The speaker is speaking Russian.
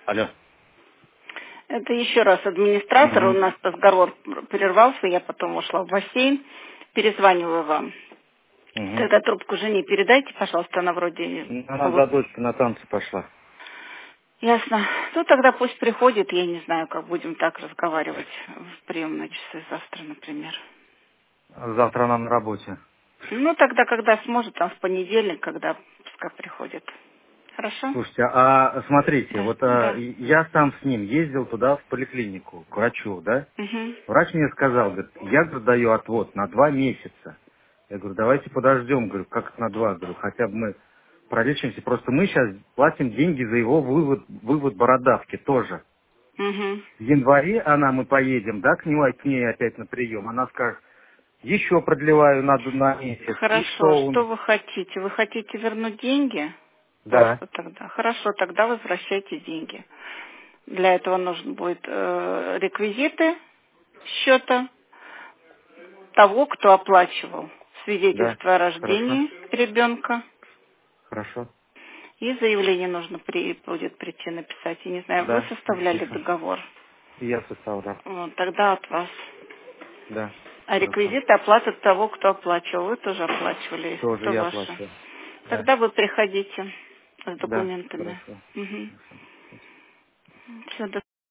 Алло. Это еще раз администратор, у Угу. нас разговор прервался, я потом ушла в бассейн, перезваниваю вам. Угу. Тогда трубку жене передайте, пожалуйста, она вроде... Она за дочкой на танцы пошла. Ясно. Ну, тогда пусть приходит, я не знаю, как будем так разговаривать в приемные часы завтра, например. Завтра она на работе. Ну, тогда, когда сможет, там в понедельник, когда пускай приходит. Хорошо? Слушайте, а смотрите, Да, вот да. я сам с ним ездил туда в поликлинику, к врачу, да? Угу. Врач мне сказал, говорит, я, говорю, даю отвод на 2 месяца. Я говорю, давайте подождем, говорю, как это на 2, говорю, хотя бы мы пролечимся. Просто мы сейчас платим деньги за его вывод бородавки тоже. Угу. В январе мы поедем, да, к ней опять на прием. Она скажет, еще продлеваю на месяц. И Хорошо. что Что он? вы хотите? Вы хотите вернуть деньги? Да, Просто тогда. Хорошо, тогда возвращайте деньги. Для этого нужно будет реквизиты счета того, кто оплачивал да, свидетельство о хорошо, рождении ребенка. хорошо. И заявление нужно будет прийти написать. Я не знаю, вы Да, составляли напишу. договор. Я составлял. Вот, тогда от вас. Да, А хорошо. реквизиты оплаты того, кто оплачивал. Вы тоже оплачивали, если Тоже это я ваше. оплачиваю. Да, Тогда вы приходите с да, документами. хорошо. Угу. Хорошо. Все,